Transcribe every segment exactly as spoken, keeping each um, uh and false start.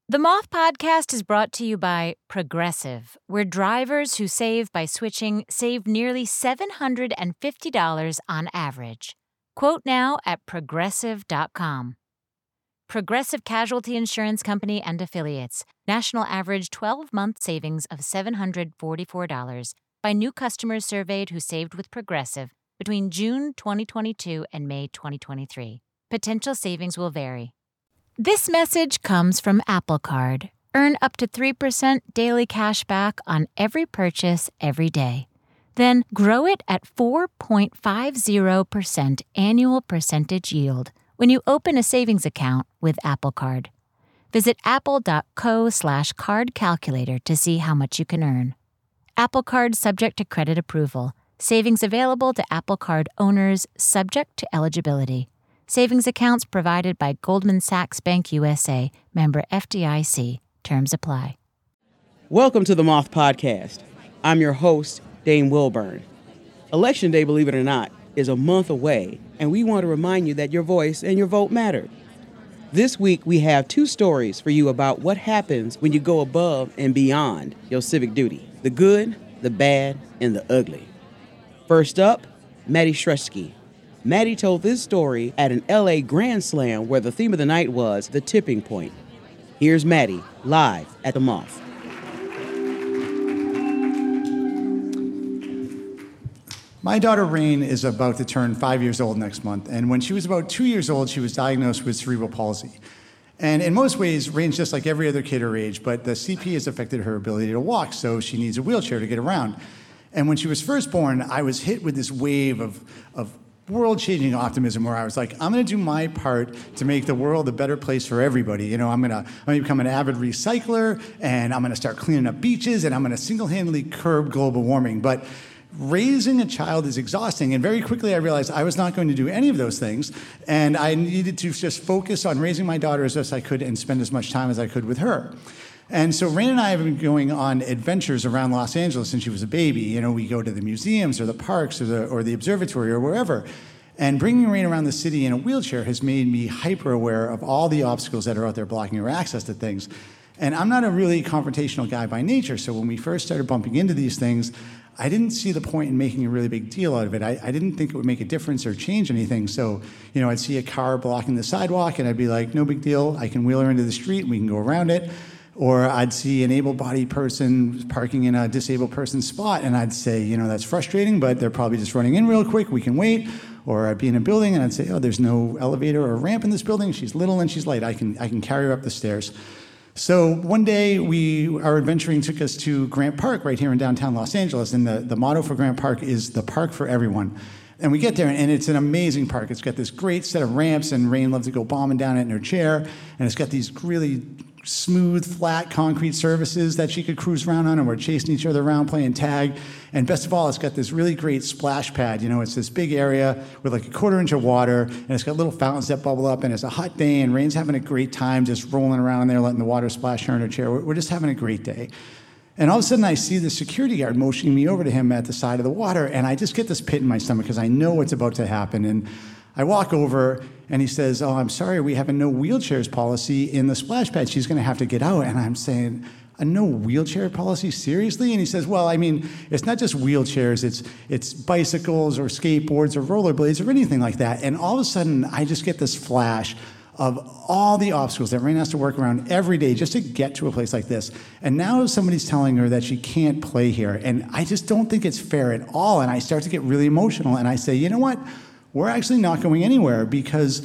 The Moth Podcast is brought to you by Progressive, where drivers who save by switching save nearly seven hundred fifty dollars on average. Quote now at progressive dot com. Progressive Casualty Insurance Company and Affiliates. National average twelve-month savings of seven hundred forty-four dollars by new customers surveyed who saved with Progressive between June twenty twenty-two and May twenty twenty-three. Potential savings will vary. This message comes from Apple Card. Earn up to three percent daily cash back on every purchase every day. Then grow it at four point five zero percent annual percentage yield when you open a savings account with Apple Card. Visit apple.co slash card calculator to see how much you can earn. Apple Card subject to credit approval. Savings available to Apple Card owners subject to eligibility. Savings accounts provided by Goldman Sachs Bank U S A, member F D I C. Terms apply. Welcome to the Moth Podcast. I'm your host, Dane Wilburn. Election Day, believe it or not, is a month away, and we want to remind you that your voice and your vote matter. This week, we have two stories for you about what happens when you go above and beyond your civic duty. The good, the bad, and the ugly. First up, Maddie Shresky. Maddie told this story at an L A Grand Slam where the theme of the night was the tipping point. Here's Maddie, live at the Moth. My daughter Rain is about to turn five years old next month, and when she was about two years old, she was diagnosed with cerebral palsy. And in most ways, Rain's just like every other kid her age, but the C P has affected her ability to walk, so she needs a wheelchair to get around. And when she was first born, I was hit with this wave of, of world-changing optimism where I was like, I'm going to do my part to make the world a better place for everybody. You know, I'm going to I'm going to become an avid recycler, and I'm going to start cleaning up beaches, and I'm going to single-handedly curb global warming. But raising a child is exhausting, and very quickly I realized I was not going to do any of those things, and I needed to just focus on raising my daughter as best I could and spend as much time as I could with her. And so Rain and I have been going on adventures around Los Angeles since she was a baby. You know, we go to the museums or the parks or the, or the observatory or wherever. And bringing Rain around the city in a wheelchair has made me hyper aware of all the obstacles that are out there blocking her access to things. And I'm not a really confrontational guy by nature, so when we first started bumping into these things, I didn't see the point in making a really big deal out of it. I, I didn't think it would make a difference or change anything. So, you know, I'd see a car blocking the sidewalk, and I'd be like, no big deal. I can wheel her into the street, and we can go around it. Or I'd see an able-bodied person parking in a disabled person's spot, and I'd say, you know, that's frustrating, but they're probably just running in real quick. We can wait. Or I'd be in a building, and I'd say, oh, there's no elevator or ramp in this building. She's little and she's light. I can I can carry her up the stairs. So one day, we our adventuring took us to Grant Park right here in downtown Los Angeles, and the, the motto for Grant Park is the park for everyone. And we get there, and it's an amazing park. It's got this great set of ramps, and Rain loves to go bombing down it in her chair, and it's got these really smooth, flat concrete surfaces that she could cruise around on, and we're chasing each other around playing tag. And best of all, it's got this really great splash pad. You know, it's this big area with like a quarter inch of water, and it's got little fountains that bubble up, and it's a hot day, and Rain's having a great time just rolling around there, letting the water splash her in her chair. We're, we're just having a great day. And all of a sudden, I see the security guard motioning me over to him at the side of the water, and I just get this pit in my stomach because I know what's about to happen. And I walk over, and he says, oh, I'm sorry, we have a no wheelchairs policy in the splash pad. She's going to have to get out. And I'm saying, a no wheelchair policy? Seriously? And he says, well, I mean, it's not just wheelchairs. It's it's bicycles or skateboards or rollerblades or anything like that. And all of a sudden, I just get this flash of all the obstacles that Rain has to work around every day just to get to a place like this. And now somebody's telling her that she can't play here. And I just don't think it's fair at all. And I start to get really emotional. And I say, you know what? We're actually not going anywhere because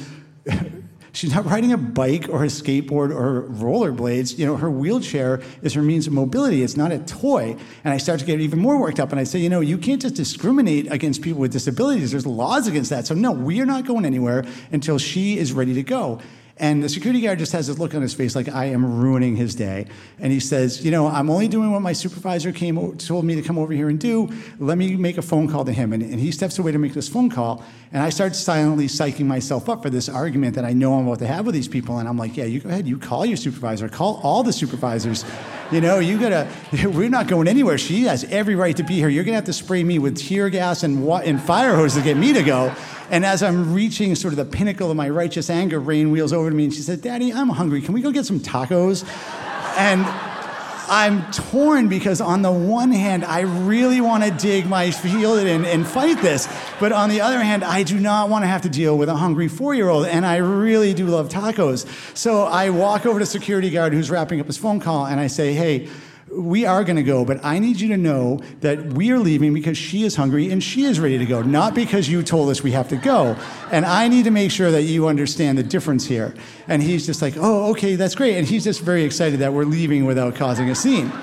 she's not riding a bike or a skateboard or rollerblades. You know, her wheelchair is her means of mobility. It's not a toy. And I start to get even more worked up. And I say, you know, you can't just discriminate against people with disabilities. There's laws against that. So no, we are not going anywhere until she is ready to go. And the security guard just has this look on his face like I am ruining his day. And he says, you know, I'm only doing what my supervisor came told me to come over here and do. Let me make a phone call to him. And, and he steps away to make this phone call. And I start silently psyching myself up for this argument that I know I'm about to have with these people. And I'm like, yeah, you go ahead. You call your supervisor. Call all the supervisors. You know, you gotta, we're not going anywhere. She has every right to be here. You're gonna have to spray me with tear gas and, wa- and fire hose to get me to go. And as I'm reaching sort of the pinnacle of my righteous anger, Rain wheels over to me and she said, Daddy, I'm hungry. Can we go get some tacos? And I'm torn because on the one hand, I really want to dig my heel in and fight this. But on the other hand, I do not want to have to deal with a hungry four-year-old, and I really do love tacos. So I walk over to security guard who's wrapping up his phone call, and I say, hey, we are going to go, but I need you to know that we are leaving because she is hungry and she is ready to go, not because you told us we have to go. And I need to make sure that you understand the difference here. And he's just like, oh, okay, that's great. And he's just very excited that we're leaving without causing a scene.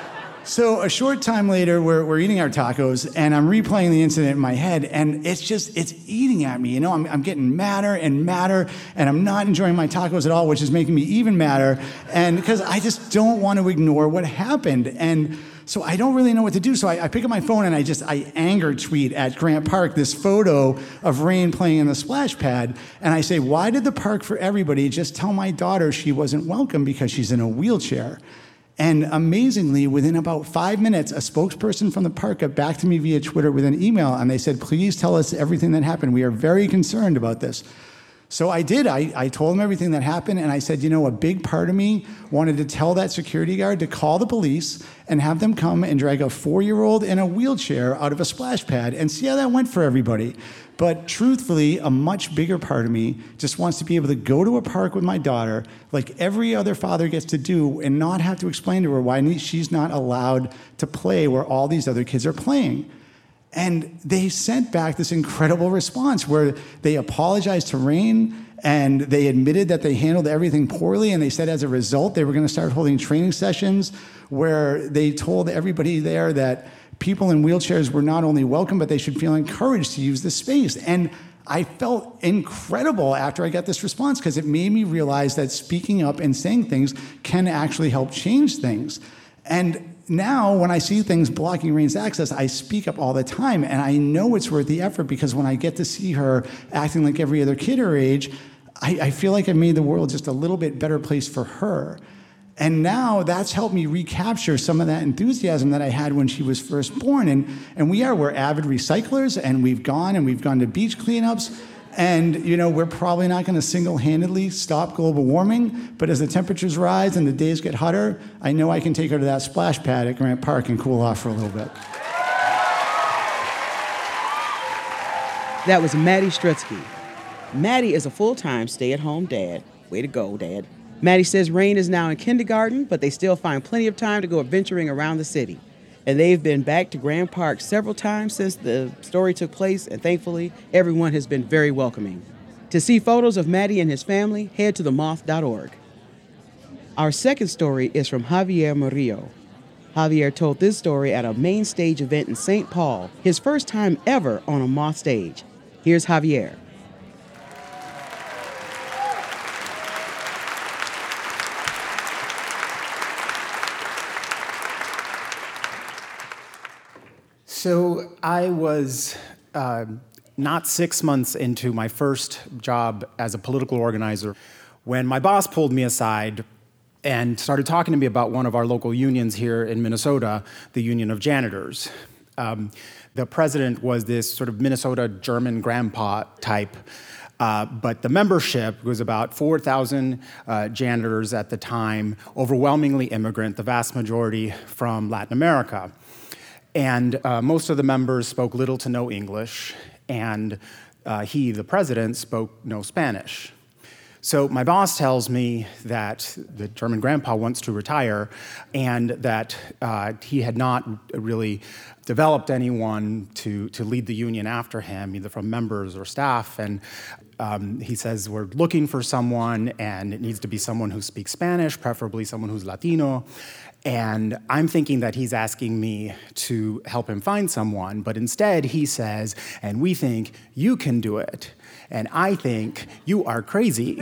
So a short time later, we're, we're eating our tacos, and I'm replaying the incident in my head, and it's just, it's eating at me. You know, I'm, I'm getting madder and madder, and I'm not enjoying my tacos at all, which is making me even madder, and because I just don't want to ignore what happened. And so I don't really know what to do. So I, I pick up my phone, and I just, I anger tweet at Grant Park this photo of Rain playing in the splash pad, and I say, why did the Park for Everybody just tell my daughter she wasn't welcome because she's in a wheelchair? And amazingly, within about five minutes, a spokesperson from the park got back to me via Twitter with an email, and they said, please tell us everything that happened. We are very concerned about this. So I did. I, I told them everything that happened, and I said, you know, a big part of me wanted to tell that security guard to call the police and have them come and drag a four-year-old in a wheelchair out of a splash pad and see how that went for everybody. But truthfully, a much bigger part of me just wants to be able to go to a park with my daughter like every other father gets to do and not have to explain to her why she's not allowed to play where all these other kids are playing. And they sent back this incredible response where they apologized to Rain and they admitted that they handled everything poorly, and they said as a result they were going to start holding training sessions where they told everybody there that people in wheelchairs were not only welcome, but they should feel encouraged to use the space. And I felt incredible after I got this response because it made me realize that speaking up and saying things can actually help change things. And now when I see things blocking Rain's access, I speak up all the time, and I know it's worth the effort because when I get to see her acting like every other kid her age, I, I feel like I made the world just a little bit better place for her. And now that's helped me recapture some of that enthusiasm that I had when she was first born. And, and we are, we're avid recyclers, and we've gone and we've gone to beach cleanups. And, you know, we're probably not going to single-handedly stop global warming, but as the temperatures rise and the days get hotter, I know I can take her to that splash pad at Grant Park and cool off for a little bit. That was Maddie Strutsky. Maddie is a full-time stay-at-home dad. Way to go, Dad. Maddie says Rain is now in kindergarten, but they still find plenty of time to go adventuring around the city. And they've been back to Grant Park several times since the story took place, and thankfully, everyone has been very welcoming. To see photos of Maddie and his family, head to the moth dot org. Our second story is from Javier Murillo. Javier told this story at a main stage event in Saint Paul, his first time ever on a Moth stage. Here's Javier. So I was uh, not six months into my first job as a political organizer when my boss pulled me aside and started talking to me about one of our local unions here in Minnesota, the Union of Janitors. Um, the president was this sort of Minnesota German grandpa type, uh, but the membership was about four thousand uh, janitors at the time, overwhelmingly immigrant, the vast majority from Latin America. And uh, most of the members spoke little to no English, and uh, he, the president, spoke no Spanish. So my boss tells me that the German grandpa wants to retire, and that uh, he had not really developed anyone to, to lead the union after him, either from members or staff. And um, he says, we're looking for someone, and it needs to be someone who speaks Spanish, preferably someone who's Latino. And I'm thinking that he's asking me to help him find someone, but instead he says, and we think you can do it. And I think you are crazy.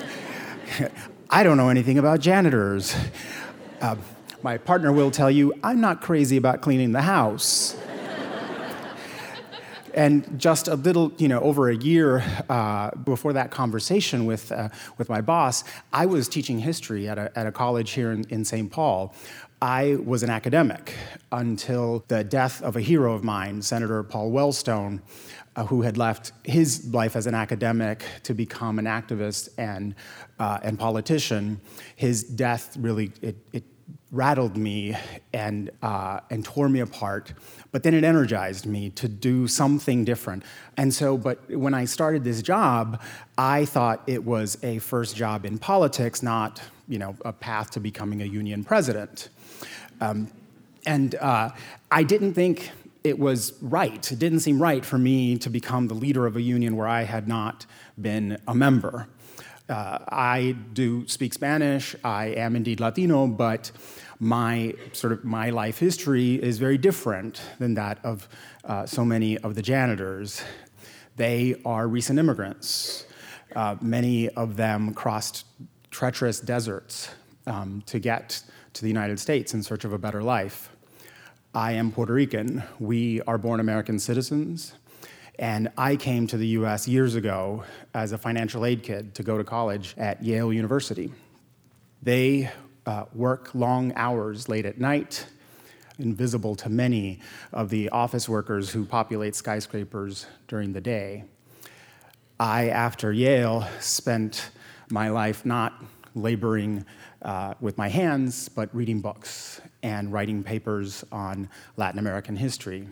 I don't know anything about janitors. Uh, my partner will tell you, I'm not crazy about cleaning the house. And just a little, you know, over a year uh, before that conversation with uh, with my boss, I was teaching history at a, at a college here in, in Saint Paul. I was an academic until the death of a hero of mine, Senator Paul Wellstone, uh, who had left his life as an academic to become an activist and uh, and politician. His death really, it, it rattled me and uh, and tore me apart, but then it energized me to do something different. And so, but when I started this job, I thought it was a first job in politics, not, you know, a path to becoming a union president. Um, and uh, I didn't think it was right. It didn't seem right for me to become the leader of a union where I had not been a member. Uh, I do speak Spanish, I am indeed Latino, but my sort of my life history is very different than that of uh, so many of the janitors. They are recent immigrants. Uh, many of them crossed treacherous deserts um, to get to the United States in search of a better life. I am Puerto Rican. We are born American citizens. And I came to the U S years ago as a financial aid kid to go to college at Yale University. They uh, work long hours late at night, invisible to many of the office workers who populate skyscrapers during the day. I, after Yale, spent my life not laboring uh, with my hands, but reading books and writing papers on Latin American history.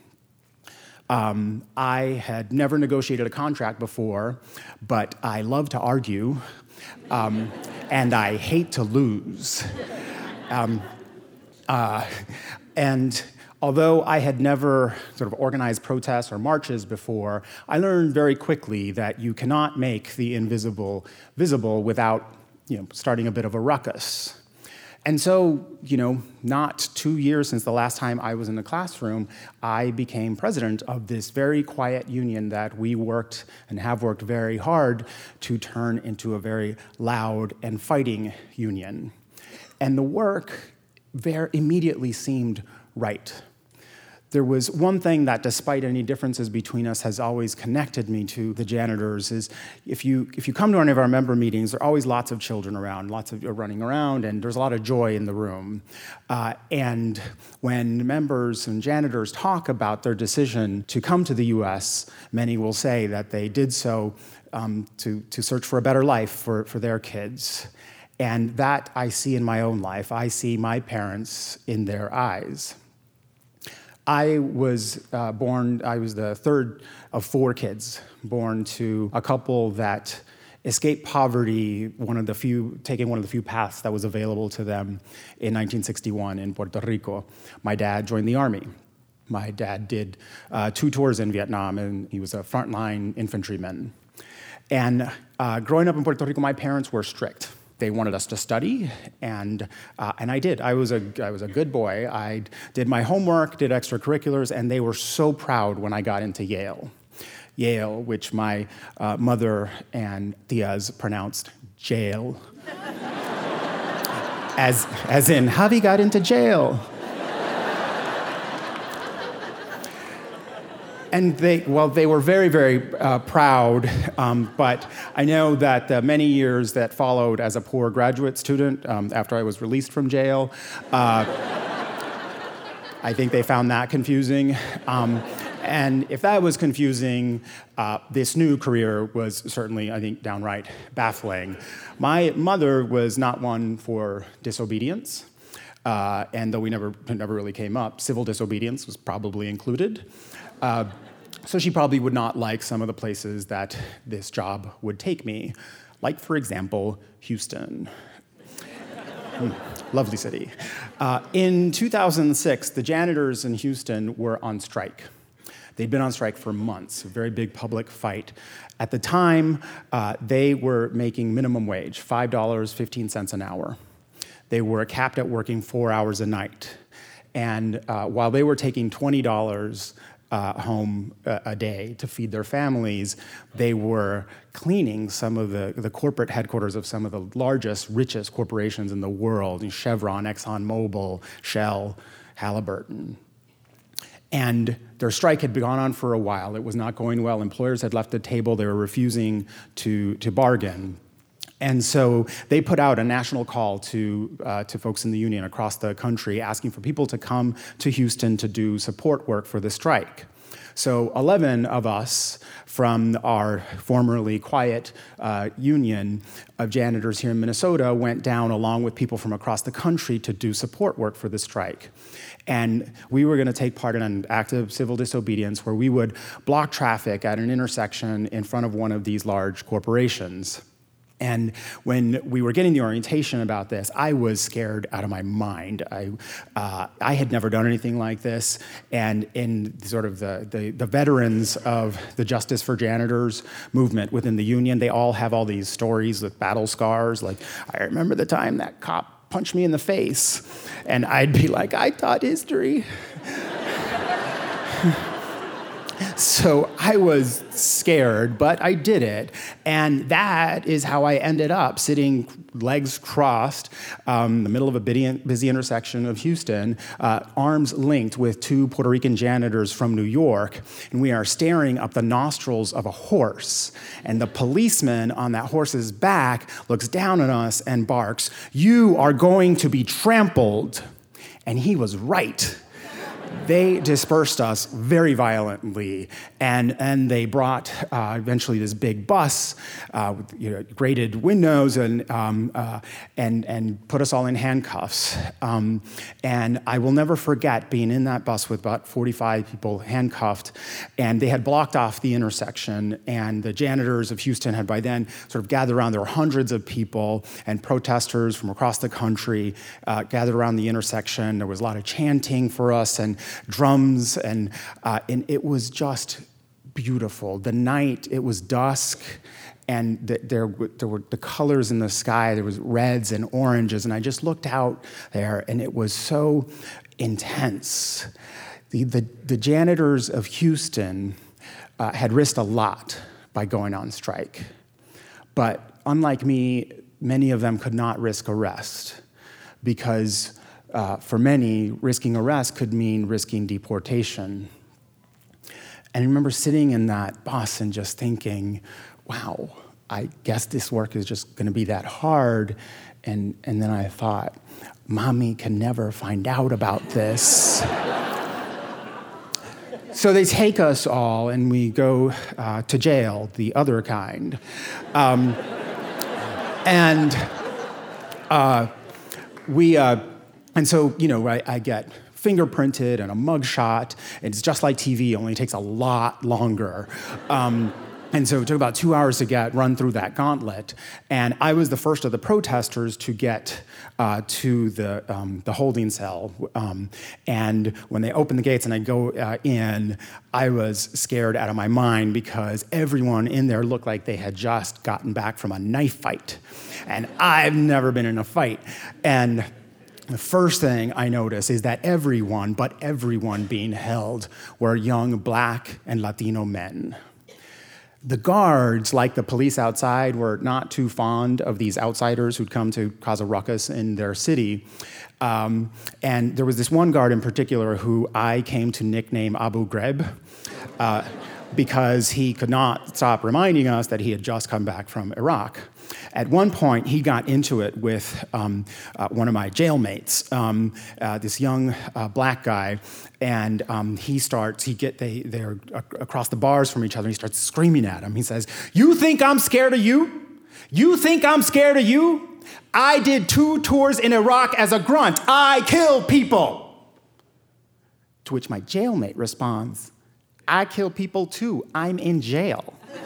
Um, I had never negotiated a contract before, but I love to argue, um, and I hate to lose. Um, uh, and although I had never sort of organized protests or marches before, I learned very quickly that you cannot make the invisible visible without, you know, starting a bit of a ruckus. And so, you know, not two years since the last time I was in the classroom, I became president of this very quiet union that we worked and have worked very hard to turn into a very loud and fighting union. And the work very immediately seemed right. There was one thing that, despite any differences between us, has always connected me to the janitors, is if you if you come to any of our member meetings, there are always lots of children around, lots of running around, and there's a lot of joy in the room. Uh, and when members and janitors talk about their decision to come to the U S, many will say that they did so um, to, to search for a better life for, for their kids. And that I see in my own life. I see my parents in their eyes. I was uh, born, I was the third of four kids, born to a couple that escaped poverty, one of the few, taking one of the few paths that was available to them in nineteen sixty-one in Puerto Rico. My dad joined the Army. My dad did uh, two tours in Vietnam, and he was a frontline infantryman. And uh, growing up in Puerto Rico, my parents were strict. They wanted us to study, and uh, and I did. I was a I was a good boy. I did my homework, did extracurriculars, and they were so proud when I got into Yale. Yale, which my uh, mother and tias pronounced jail, as as in Javi got into jail. And they, well, they were very, very uh, proud, um, but I know that the many years that followed as a poor graduate student um, after I was released from jail, uh, I think they found that confusing. Um, and if that was confusing, uh, this new career was certainly, I think, downright baffling. My mother was not one for disobedience. Uh, and though we never, never really came up, civil disobedience was probably included. Uh, so she probably would not like some of the places that this job would take me, like, for example, Houston. mm, lovely city. Uh, in two thousand six, the janitors in Houston were on strike. They'd been on strike for months, a very big public fight. At the time, uh, they were making minimum wage, five dollars and fifteen cents an hour. They were capped at working four hours a night. And uh, while they were taking twenty dollars uh, home a, a day to feed their families, they were cleaning some of the, the corporate headquarters of some of the largest, richest corporations in the world, Chevron, ExxonMobil, Shell, Halliburton. And their strike had gone on for a while. It was not going well. Employers had left the table. They were refusing to, to bargain. And so they put out a national call to, uh, to folks in the union across the country asking for people to come to Houston to do support work for the strike. So eleven of us from our formerly quiet uh, union of janitors here in Minnesota went down along with people from across the country to do support work for the strike. And we were going to take part in an act of civil disobedience where we would block traffic at an intersection in front of one of these large corporations. And when we were getting the orientation about this, I was scared out of my mind. I, uh, I had never done anything like this, and in sort of the, the, the veterans of the Justice for Janitors movement within the union, they all have all these stories with battle scars, like, I remember the time that cop punched me in the face, and I'd be like, I taught history. So I was scared, but I did it. And that is how I ended up sitting legs crossed um, in the middle of a busy intersection of Houston, uh, arms linked with two Puerto Rican janitors from New York. And we are staring up the nostrils of a horse. And the policeman on that horse's back looks down at us and barks, "You are going to be trampled." And he was right. They dispersed us very violently, and, and they brought uh, eventually this big bus uh, with you know, grated windows and, um, uh, and, and put us all in handcuffs. Um, and I will never forget being in that bus with about forty-five people handcuffed, and they had blocked off the intersection, and the janitors of Houston had by then sort of gathered around. There were hundreds of people and protesters from across the country uh, gathered around the intersection. There was a lot of chanting for us, and drums, and uh, and it was just beautiful. The night, it was dusk, and the, there, there were the colors in the sky. There was reds and oranges, and I just looked out there, and it was so intense. The, the, the janitors of Houston uh, had risked a lot by going on strike, but unlike me, many of them could not risk arrest because Uh, for many, risking arrest could mean risking deportation. And I remember sitting in that bus and just thinking, wow, I guess this work is just going to be that hard. And, and then I thought, Mommy can never find out about this. So they take us all and we go uh, to jail, the other kind. Um, and uh, we... Uh, And so, you know, I, I get fingerprinted and a mugshot. It's just like T V, only takes a lot longer. Um, and so it took about two hours to get run through that gauntlet. And I was the first of the protesters to get uh, to the um, the holding cell. Um, and when they opened the gates and I go uh, in, I was scared out of my mind because everyone in there looked like they had just gotten back from a knife fight. And I've never been in a fight. And the first thing I noticed is that everyone, but everyone being held, were young Black and Latino men. The guards, like the police outside, were not too fond of these outsiders who'd come to cause a ruckus in their city. Um, and there was this one guard in particular who I came to nickname Abu Ghraib, uh, because he could not stop reminding us that he had just come back from Iraq. At one point, he got into it with um, uh, one of my jailmates, um, uh, this young uh, Black guy, and um, he starts, he get, they, they're across the bars from each other, and he starts screaming at him. He says, "You think I'm scared of you? You think I'm scared of you? I did two tours in Iraq as a grunt. I kill people." To which my jailmate responds, "I kill people too. I'm in jail."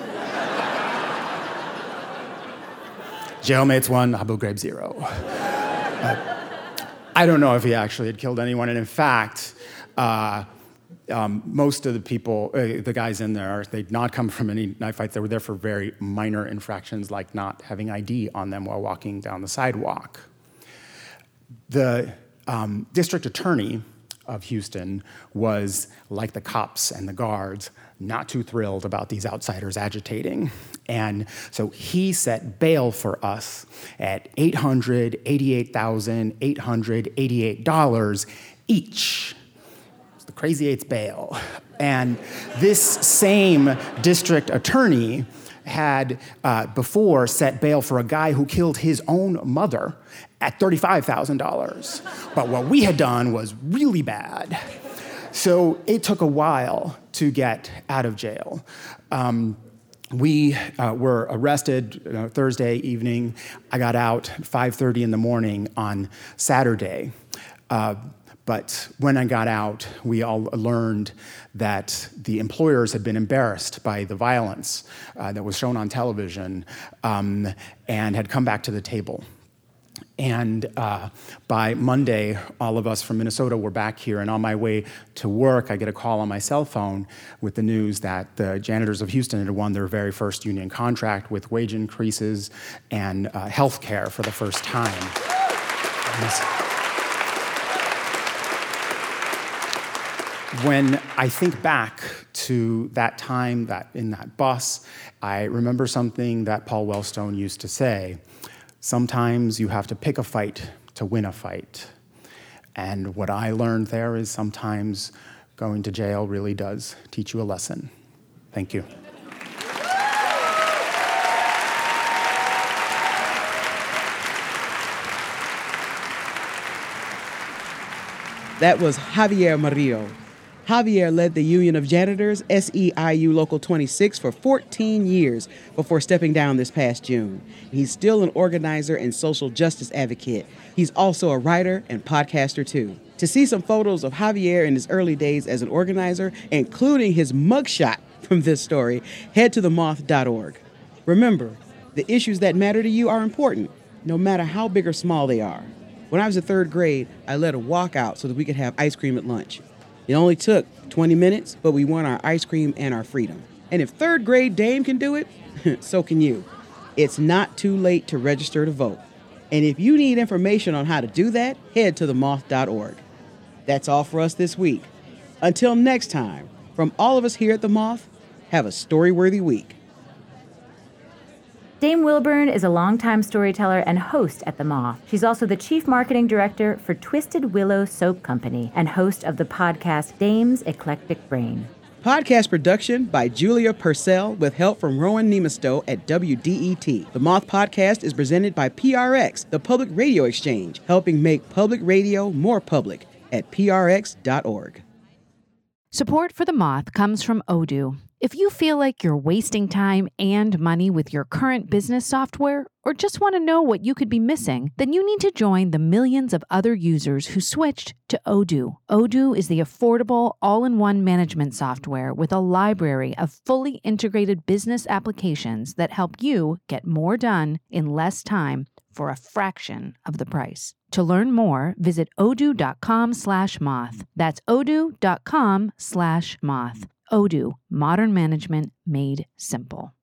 Jailmates one, Abu Ghraib zero. Uh, I don't know if he actually had killed anyone, and in fact, uh, um, most of the people, uh, the guys in there, they'd not come from any knife fights. They were there for very minor infractions, like not having I D on them while walking down the sidewalk. The um, district attorney of Houston was, like the cops and the guards, not too thrilled about these outsiders agitating. And so he set bail for us at eight hundred eighty-eight thousand eight hundred eighty-eight dollars each. It's the Crazy Eights bail. And this same district attorney had uh, before set bail for a guy who killed his own mother at thirty-five thousand dollars. But what we had done was really bad. So it took a while to get out of jail. Um, we uh, were arrested uh, Thursday evening. I got out five thirty in the morning on Saturday. Uh, But when I got out, we all learned that the employers had been embarrassed by the violence uh, that was shown on television um, and had come back to the table. And uh, by Monday, all of us from Minnesota were back here, and on my way to work, I get a call on my cell phone with the news that the janitors of Houston had won their very first union contract with wage increases and uh, health care for the first time. When I think back to that time, that in that bus, I remember something that Paul Wellstone used to say: sometimes you have to pick a fight to win a fight. And what I learned there is sometimes going to jail really does teach you a lesson. Thank you. That was Javier Murillo. Javier led the Union of Janitors, S E I U Local twenty-six, for fourteen years before stepping down this past June. He's still an organizer and social justice advocate. He's also a writer and podcaster, too. To see some photos of Javier in his early days as an organizer, including his mugshot from this story, head to the moth dot org. Remember, the issues that matter to you are important, no matter how big or small they are. When I was in third grade, I led a walkout so that we could have ice cream at lunch. It only took twenty minutes, but we won our ice cream and our freedom. And if third grade Dame can do it, so can you. It's not too late to register to vote. And if you need information on how to do that, head to the moth dot org. That's all for us this week. Until next time, from all of us here at The Moth, have a story-worthy week. Dame Wilburn is a longtime storyteller and host at The Moth. She's also the chief marketing director for Twisted Willow Soap Company and host of the podcast Dame's Eclectic Brain. Podcast production by Julia Purcell with help from Rowan Nemastow at W D E T. The Moth Podcast is presented by P R X, the Public Radio Exchange, helping make public radio more public at P R X dot org. Support for The Moth comes from Odoo. If you feel like you're wasting time and money with your current business software, or just want to know what you could be missing, then you need to join the millions of other users who switched to Odoo. Odoo is the affordable, all-in-one management software with a library of fully integrated business applications that help you get more done in less time for a fraction of the price. To learn more, visit odoo.com slash moth. That's odoo.com slash moth. Odoo, modern management made simple.